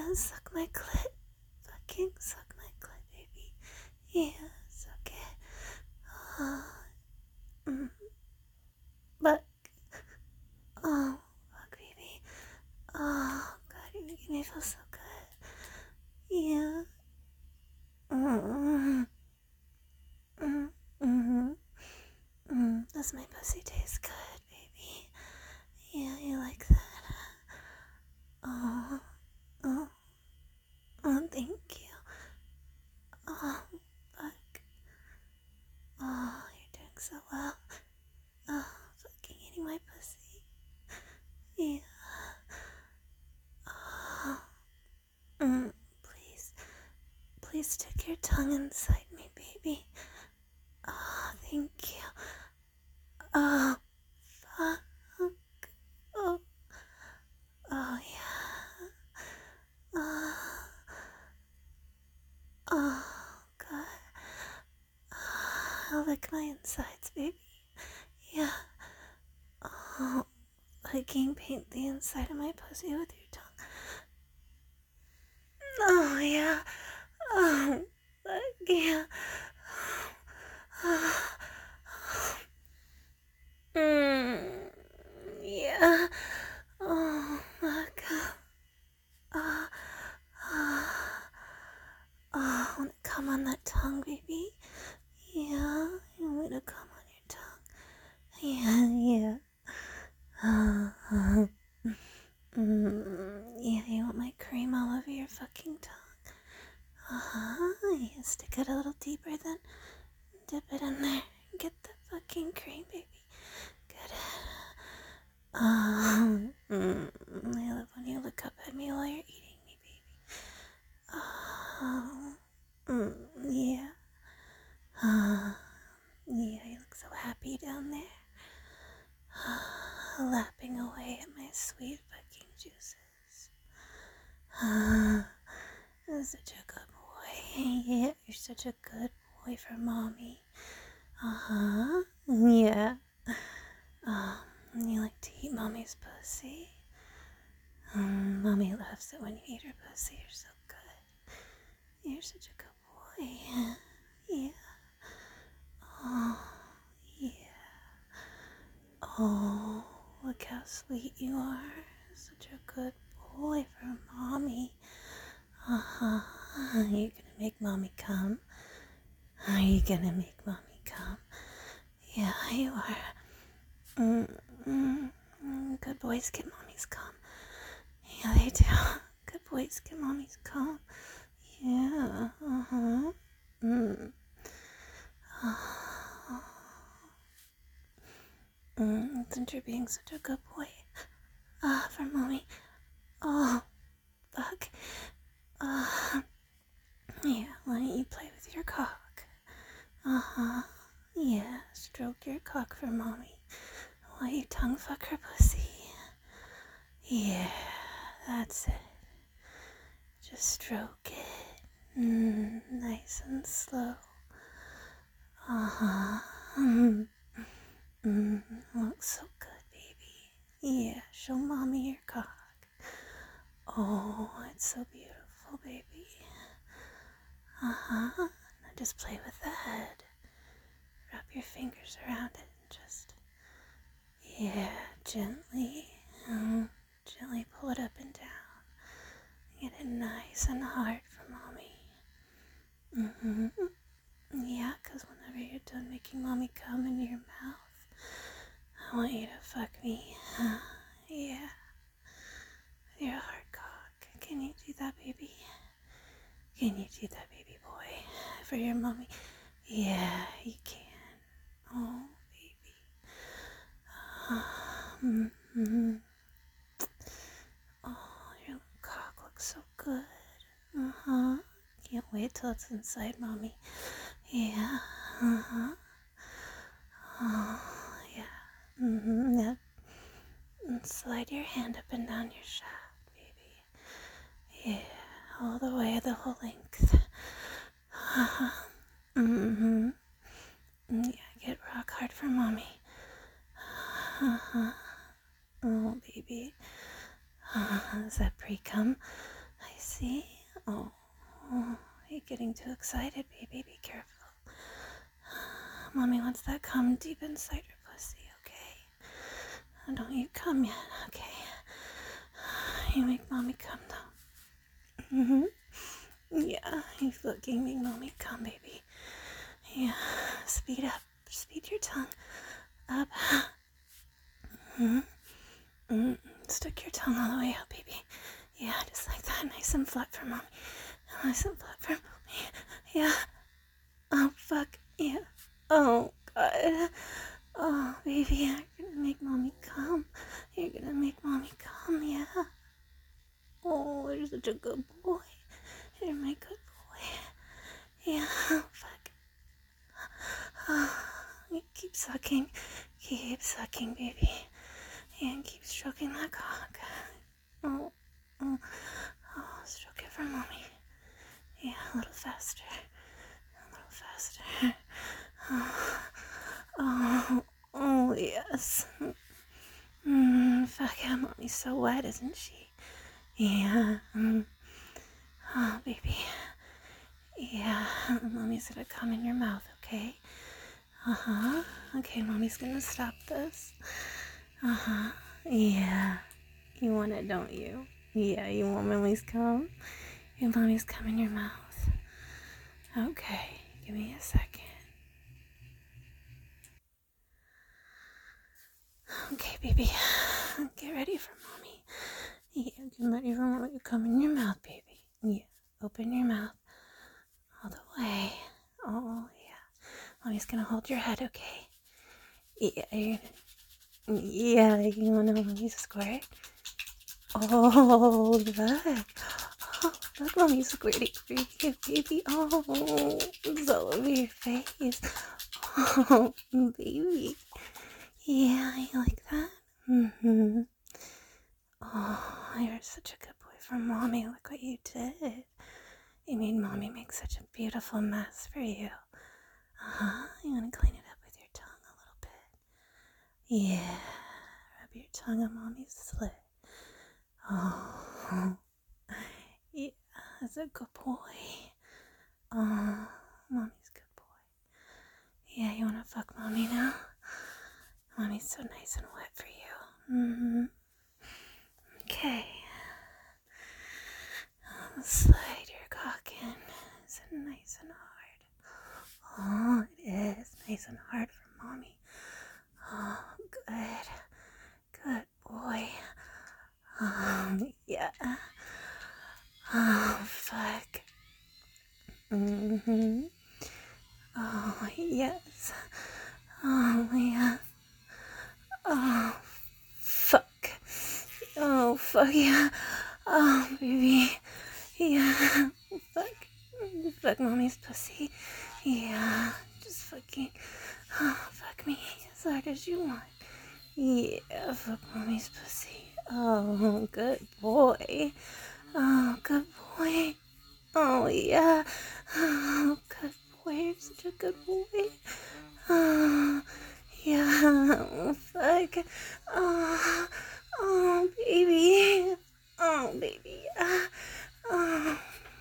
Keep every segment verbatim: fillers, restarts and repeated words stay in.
Yeah, suck my clit. Fucking suck my clit, baby. Yeah, suck it. Uh, mm, but, oh, fuck, baby. Oh, God, you make me feel so good. Yeah. Mm, mm, mm, mm. Does my pussy taste good, baby? Yeah, you like that? Oh, oh, oh, thank you. Oh, fuck. Oh, you're doing so well. Oh, fucking eating my pussy. Yeah. Oh, mm, please, please stick your tongue inside me, baby. Oh, thank you. Oh, fuck. Oh, oh yeah. Oh, oh, God. Oh, lick my insides, baby. Yeah. Oh, fucking paint the inside of my pussy with your tongue. Oh, yeah. Oh, fuck yeah. Mm, yeah. Oh, fuck. Oh, oh, oh, I want to come on that tongue, baby. Yeah, you want me to come on your tongue? Yeah, yeah. Uh, mm, yeah, you want my cream all over your fucking tongue? Uh-huh. Yeah, stick it a little deeper then. Dip it in there. Get the fucking cream, baby. Get it. Um, mm, I love when you look up at me while you're eating me, baby. Oh, mm, yeah. Uh, yeah, you look so happy down there. Lapping away at my sweet fucking juices. Uh, you're such a good boy. Yeah, you're such a good boy for mommy. Uh-huh. Yeah. Um, you like to eat mommy's pussy? Um, mommy loves it when you eat her pussy. You're so good. You're such a good boy. Yeah. Oh, yeah. Oh, look how sweet you are. Such a good boy for mommy. Uh-huh. Are you gonna make mommy come? Are you gonna make mommy come? Yeah, you are. Mm, mm, mm, good boys get mommy's cum. Yeah, they do. Good boys get mommy's cum. Yeah, uh-huh. Mm. Mm, since you're being such a good boy. Ah, uh, for mommy. Oh, fuck. Uh, yeah, why don't you play with your cock? Uh-huh. Yeah, stroke your cock for mommy while you tongue fuck her pussy. Yeah, that's it. Just stroke it. Mm, nice and slow. Uh-huh. Mm, mm, looks so good, baby. Yeah, show mommy your cock. Oh, it's so beautiful, baby. Uh-huh. Now just play with the head. Wrap your fingers around it and just, yeah, gently, um, gently pull it up and down. Get it nice and hard for mommy. Mm-hmm. Yeah, because whenever you're done making mommy come in your mouth, I want you to fuck me. Yeah, with your hard cock. Can you do that, baby? Can you do that, baby boy? For your mommy? Yeah, you can. Oh, baby. Mm-hmm. Oh, your cock looks so good. Uh-huh. Can't wait till it's inside mommy. Yeah. Uh-huh. Oh, yeah. Mm-hmm. Yeah. And slide your hand up and down your shaft, baby. Yeah. All the way, the whole length. Uh-huh. Mm-hmm. Yeah, get rock hard for mommy. Uh-huh. Oh, baby. Uh, is that pre-cum? I pussy. Oh, oh, you're getting too excited, baby. Be careful. Mommy wants that cum deep inside your pussy, okay? Don't you come yet, okay? You make mommy come though. Mm-hmm. Yeah, you fucking make mommy come, baby. Yeah, speed up. Speed your tongue up. Mm-hmm. Mm-hmm. Stick your tongue all the way out, baby. Yeah, just like that. Nice and flat for mommy. Nice and flat for mommy. Yeah. Oh, fuck. Yeah. Oh, God. Oh, baby, you're gonna make mommy come. You're gonna make mommy come, yeah. Oh, you're such a good boy. You're my good boy. Yeah, oh, fuck. Oh, you keep sucking. Keep sucking, baby. And keep stroking that cock. Oh, oh, oh, stroke it for mommy. Yeah, a little faster. A little faster. Oh, oh, oh yes. Mm, fuck yeah, mommy's so wet, isn't she? Yeah. Mm. Oh, baby. Yeah, mommy's gonna come in your mouth, okay? Uh-huh. Okay, mommy's gonna stop this. Uh-huh. Yeah. You want it, don't you? Yeah, you want mommy's cum? Your mommy's cum in your mouth. Okay, give me a second. Okay, baby. Get ready for mommy. Yeah, get ready for mommy to come in your mouth, baby. Yeah, open your mouth all the way. Oh, yeah. Mommy's gonna hold your head, okay? Yeah, you're gonna... Yeah, you wanna mommy's squirt? Oh, look. Oh, look, mommy's squirting for you, baby. Oh, it's all over your face. Oh, baby. Yeah, you like that? Mm-hmm. Oh, you're such a good boy for mommy. Look what you did. You made mommy make such a beautiful mess for you. Uh-huh. You want to clean it up with your tongue a little bit? Yeah. Rub your tongue on mommy's slit. Oh. Yeah, that's a good boy. Oh, mommy's good boy. Yeah, you want to fuck mommy now? Mommy's so nice and wet for you. Mm-hmm. Okay. Slide your cock in. Is it nice and hard? Oh, it is nice and hard for mommy. Oh, good. Good boy. Um, yeah. Oh, fuck. Mm-hmm. Oh, yes. Oh, yeah. Oh, fuck. Oh, fuck, yeah. Oh, baby. Yeah. Fuck. Fuck mommy's pussy. Yeah. Just fucking. Oh, fuck me as hard as you want. Yeah. Fuck mommy's pussy. Oh, good boy. Oh, good boy. Oh, yeah. Oh, good boy. You're such a good boy. Oh, yeah. Oh, fuck. Oh, oh, baby. Oh, baby. Yeah. Oh,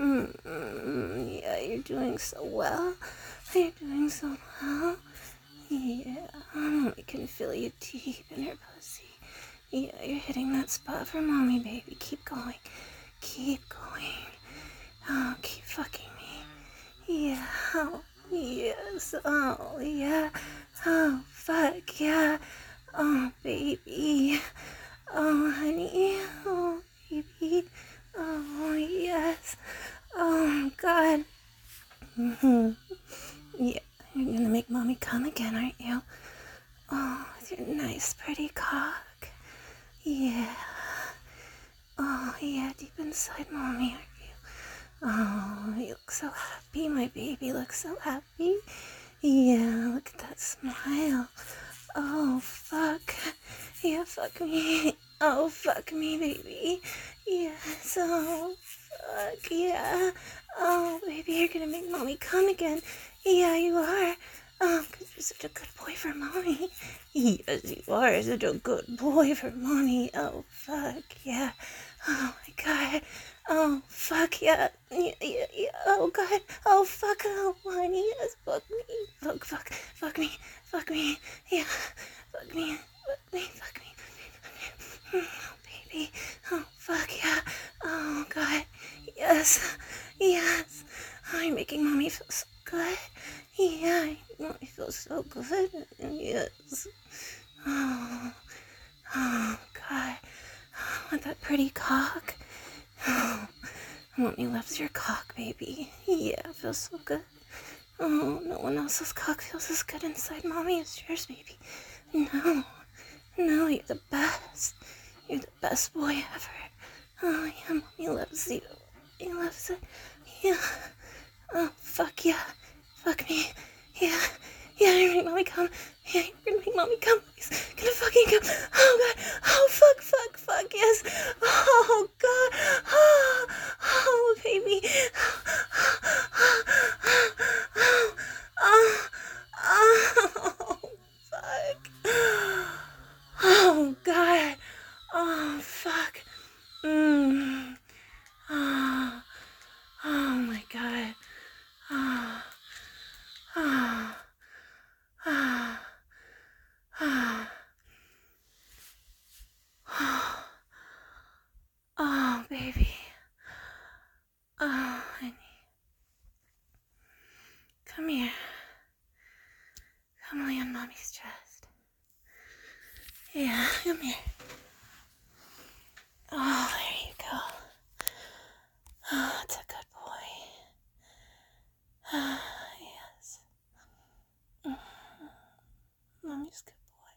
mm, yeah, you're doing so well. You're doing so well. Yeah, I can feel you deep in your pussy. Yeah, you're hitting that spot for mommy, baby. Keep going. Keep going. Oh, keep fucking me. Yeah. Oh, yes. Oh, yeah. Oh, fuck, yeah. Oh, baby. Oh, honey. Oh, baby. Oh, yes. Oh, God. Mm-hmm. Yeah, you're gonna make mommy come again, aren't you? Oh, with your nice, pretty cock. Yeah. Oh, yeah, deep inside mommy, aren't you? Oh, you look so happy. My baby looks so happy. Yeah, look at that smile. Oh, fuck. Yeah, fuck me. Oh, fuck me, baby. Yes, oh, fuck, yeah. Oh, baby, you're gonna make mommy come again. Yeah, you are. Oh, because you're such a good boy for mommy. Yes, you are such a good boy for mommy. Oh, fuck, yeah. Oh, my God. Oh, fuck. fuck yeah. Yeah, yeah, yeah. Oh god. Oh fuck. Oh honey, yes. Fuck me. Fuck, fuck, fuck me. Fuck me. Yeah. Fuck me. Fuck me. Fuck me. Fuck me. Oh baby. Oh fuck yeah. Oh god. Yes. Yes. Oh, you're making mommy feel so good. Yeah. Mommy feels so good. Yes. Oh. Oh god. With that pretty cock. Oh, mommy loves your cock, baby. Yeah, it feels so good. Oh, no one else's cock feels as good inside mommy as yours, baby. No, no, you're the best. You're the best boy ever. Oh, yeah, mommy loves you. He loves it. Yeah. Oh, fuck yeah. Fuck me. Yeah. Yeah, you're gonna make mommy come. Yeah, you're gonna make mommy come. He's gonna fucking come. Oh, God. Oh, fuck, fuck, fuck, yes. Oh, God. Oh, oh baby. Oh, oh, oh, fuck. Oh, God. Oh, fuck. Mmm. Oh, oh, my God. Oh, oh, oh, oh, oh, oh, baby. Oh, honey. Come here. Come lay on mommy's chest. Yeah, come here. Oh, there you go. Oh, it's a good boy. Ah, yes. Mm-hmm. Mommy's good boy.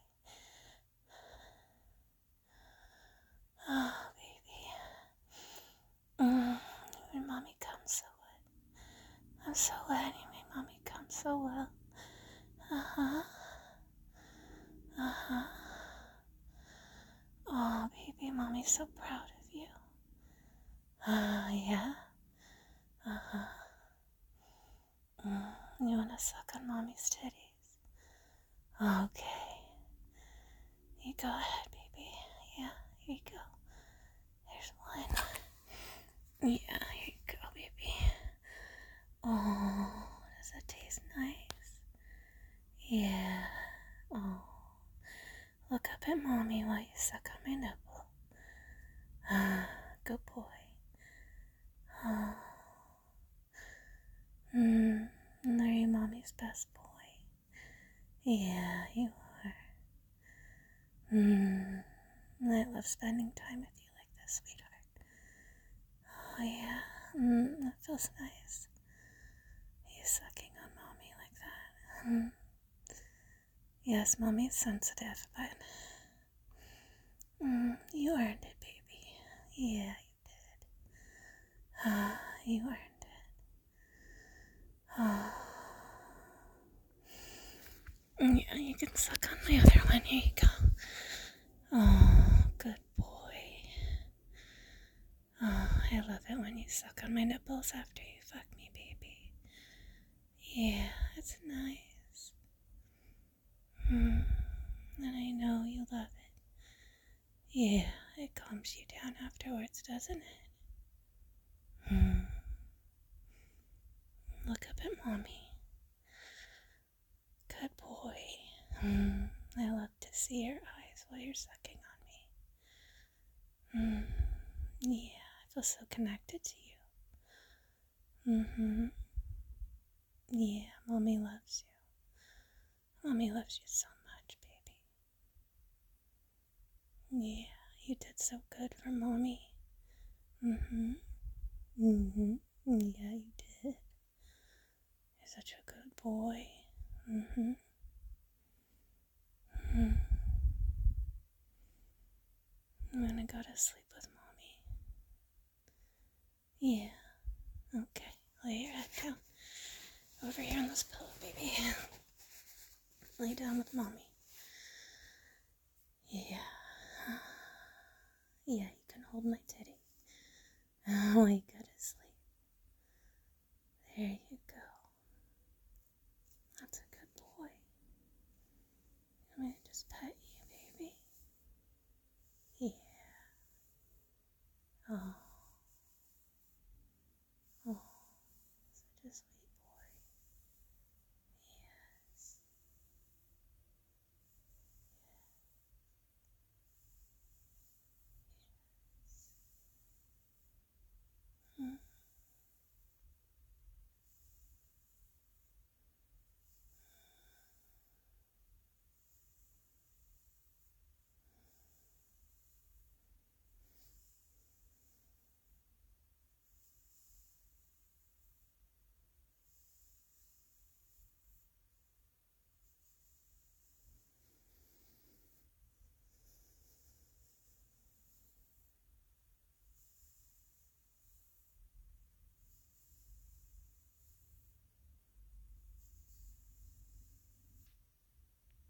Oh, baby. Mm, you made mommy come so well. I'm so glad you made mommy come so well. Uh-huh. Uh-huh. Oh, baby, mommy's so proud of you. Ah, uh, yeah? Uh-huh. Mm, you wanna suck on mommy's titties? Okay. You go ahead, baby. Yeah, here you go. There's one. Yeah, here you go, baby. Oh, does that taste nice? Yeah. Oh. Look up at mommy while you suck on my nipple. Ah, good boy. Oh. Hmm. Are you mommy's best boy? Yeah, you are. Hmm. I love spending time with you like this, sweetheart. Oh, yeah. Mm, that feels nice. You sucking on mommy like that. Mm. Yes, mommy's sensitive, but mm, you earned it, baby. Yeah, you did. Ah, you earned it. Oh. Yeah, you can suck on the other one. Here you go. Oh, good boy. Oh, I love it when you suck on my nipples after you fuck me, baby. Yeah, it's nice. Mm, and I know you love it. Yeah, it calms you down afterwards, doesn't it? Mm. Look up at mommy. Good boy. Mm. I love to see your eyes while you're sucking on me. Mm. Yeah, I feel so connected to you. Mm-hmm. Yeah, mommy loves you. Mommy loves you so much, baby. Yeah, you did so good for mommy. Mm-hmm. Mm-hmm. Yeah, you did. You're such a good boy. Mm-hmm. Mm-hmm. I'm gonna go to sleep with mommy. Yeah. Okay. Lay your head down. Over here on this pillow, baby. Lay down with mommy. Yeah. Yeah, you can hold my titty. Oh, you go to sleep. There you go. That's a good boy. I'm gonna just pet you, baby. Yeah. Oh.